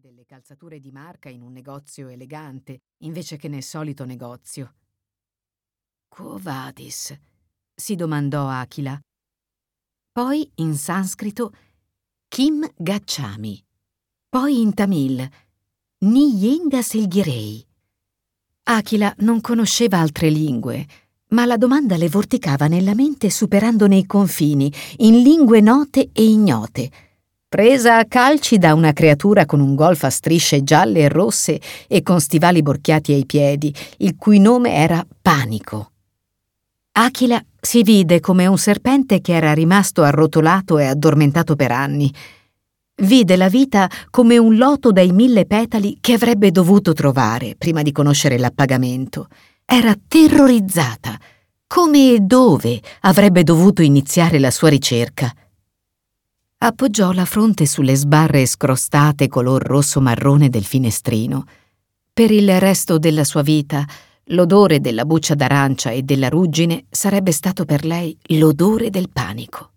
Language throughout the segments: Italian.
delle calzature di marca in un negozio elegante, invece che nel solito negozio. Quo vadis? Si domandò Aquila. Poi in sanscrito Kim Gacciami. Poi in tamil Niyenga Selghirei. Aquila non conosceva altre lingue, ma la domanda le vorticava nella mente superandone i confini, in lingue note e ignote. Presa a calci da una creatura con un golf a strisce gialle e rosse e con stivali borchiati ai piedi, il cui nome era Panico. Aquila si vide come un serpente che era rimasto arrotolato e addormentato per anni. Vide la vita come un loto dai 1000 petali che avrebbe dovuto trovare prima di conoscere l'appagamento. Era terrorizzata. Come e dove avrebbe dovuto iniziare la sua ricerca? Appoggiò la fronte sulle sbarre scrostate color rosso-marrone del finestrino. Per il resto della sua vita, l'odore della buccia d'arancia e della ruggine sarebbe stato per lei l'odore del panico.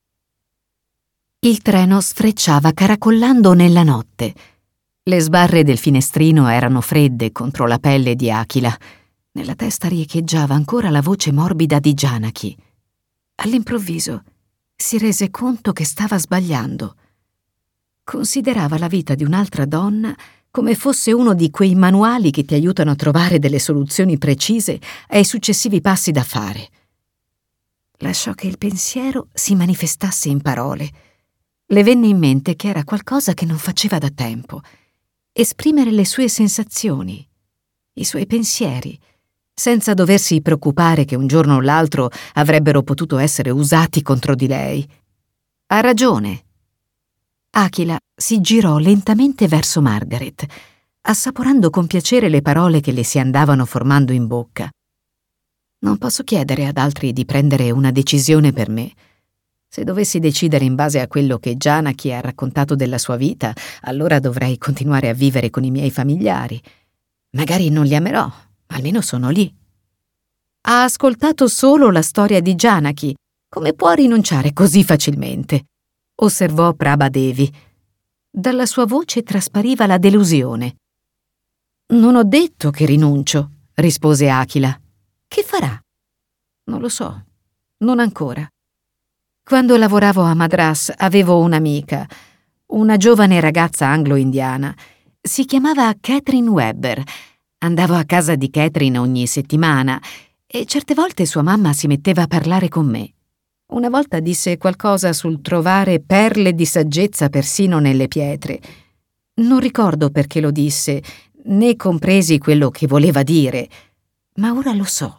Il treno sfrecciava caracollando nella notte. Le sbarre del finestrino erano fredde contro la pelle di Aquila. Nella testa riecheggiava ancora la voce morbida di Janaki. All'improvviso si rese conto che stava sbagliando. Considerava la vita di un'altra donna come fosse uno di quei manuali che ti aiutano a trovare delle soluzioni precise ai successivi passi da fare. Lasciò che il pensiero si manifestasse in parole. Le venne in mente che era qualcosa che non faceva da tempo: esprimere le sue sensazioni, i suoi pensieri, senza doversi preoccupare che un giorno o l'altro avrebbero potuto essere usati contro di lei. Ha ragione. Aquila si girò lentamente verso Margaret, assaporando con piacere le parole che le si andavano formando in bocca. Non posso chiedere ad altri di prendere una decisione per me. Se dovessi decidere in base a quello che Janaki ha raccontato della sua vita, allora dovrei continuare a vivere con i miei familiari. Magari non li amerò, ma almeno sono lì. Ha ascoltato solo la storia di Janaki. Come può rinunciare così facilmente? Osservò Prabha Devi. Dalla sua voce traspariva la delusione. Non ho detto che rinuncio, rispose Aquila. Che farà? Non lo so, non ancora. Quando lavoravo a Madras avevo un'amica, una giovane ragazza anglo-indiana. Si chiamava Catherine Webber. Andavo a casa di Catherine ogni settimana e certe volte sua mamma si metteva a parlare con me. Una volta disse qualcosa sul trovare perle di saggezza persino nelle pietre. Non ricordo perché lo disse, né compresi quello che voleva dire, ma ora lo so.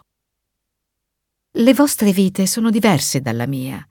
Le vostre vite sono diverse dalla mia.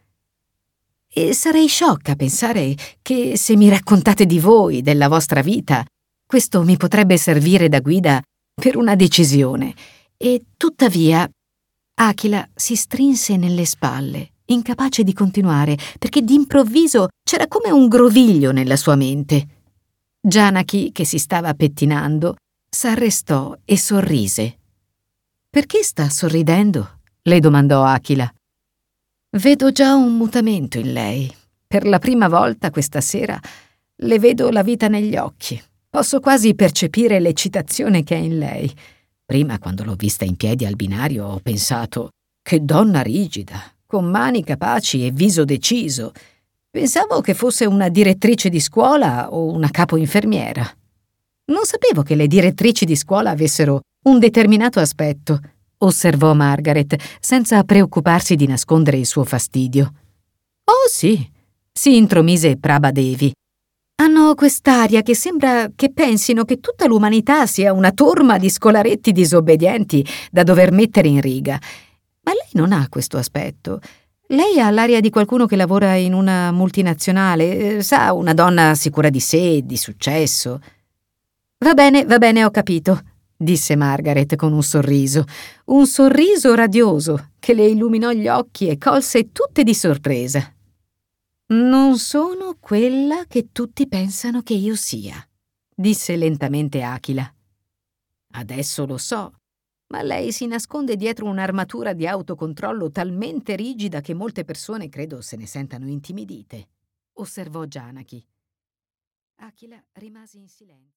E sarei sciocca a pensare che se mi raccontate di voi, della vostra vita, questo mi potrebbe servire da guida per una decisione. E tuttavia, Aquila si strinse nelle spalle, incapace di continuare, perché d'improvviso c'era come un groviglio nella sua mente. Janaki, che si stava pettinando, s'arrestò e sorrise. «Perché sta sorridendo?» le domandò Aquila. «Vedo già un mutamento in lei. Per la prima volta questa sera le vedo la vita negli occhi. Posso quasi percepire l'eccitazione che è in lei. Prima, quando l'ho vista in piedi al binario, ho pensato: che donna rigida, con mani capaci e viso deciso. Pensavo che fosse una direttrice di scuola o una capo infermiera. Non sapevo che le direttrici di scuola avessero un determinato aspetto», osservò Margaret, senza preoccuparsi di nascondere il suo fastidio. «Oh sì», si intromise Prabha Devi. «Hanno quest'aria che sembra che pensino che tutta l'umanità sia una torma di scolaretti disobbedienti da dover mettere in riga. Ma lei non ha questo aspetto. Lei ha l'aria di qualcuno che lavora in una multinazionale, sa, una donna sicura di sé, di successo». Va bene, ho capito», disse Margaret con un sorriso radioso che le illuminò gli occhi e colse tutte di sorpresa. «Non sono quella che tutti pensano che io sia», disse lentamente Aquila. «Adesso lo so, ma lei si nasconde dietro un'armatura di autocontrollo talmente rigida che molte persone credo se ne sentano intimidite», osservò Janaki. Aquila rimase in silenzio.